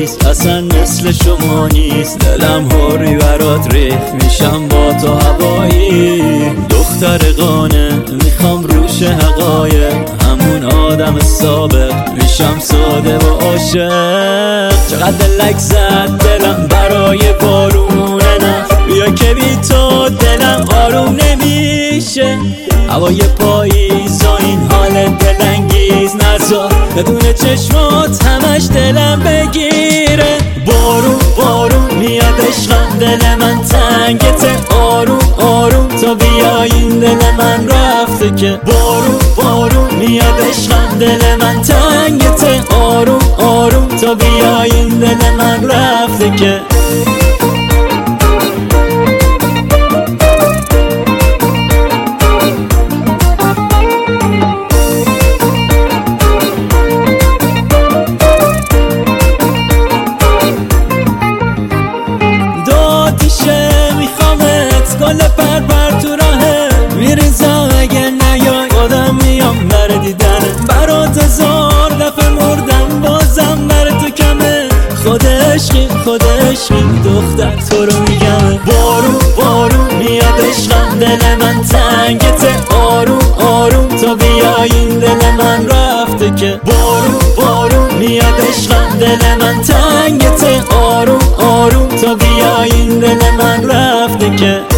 نیست، اصلا مثل شما نیست. دلم هوری برات ریخت، میشم با تو هوایی. دختر قانه میخوام روش حقایق، همون آدم سابق میشم ساده و عاشق. چقدر دلک زد دلم برای بارونه، نه بیا که بی تو دلم آروم نمیشه. هوای پاییز و این حال دلانگیز نذار بدون چشمات همش دلم بگیره. بارون بارون میاد عشقم، دل من تنگته. آروم آروم تا بیاین دل من رفته که. بارون بارون میاد عشقم، دل من تنگته. آروم آروم تا بیاین دل من رفته که. گل پر تو راهه میریزم، اگه نیای خودم میام بر دیدنه. برات هزار دفعه مردم بازم بر تو کمه. خود عشقی دختر تو رو میگم. بارون بارون میاد عشقم، دل من تنگته. آروم آروم تا بیاین دل من رفته که. بارون بارون میاد عشقم، دل من تنگته. آروم آروم تا بیاین دل من رفته که.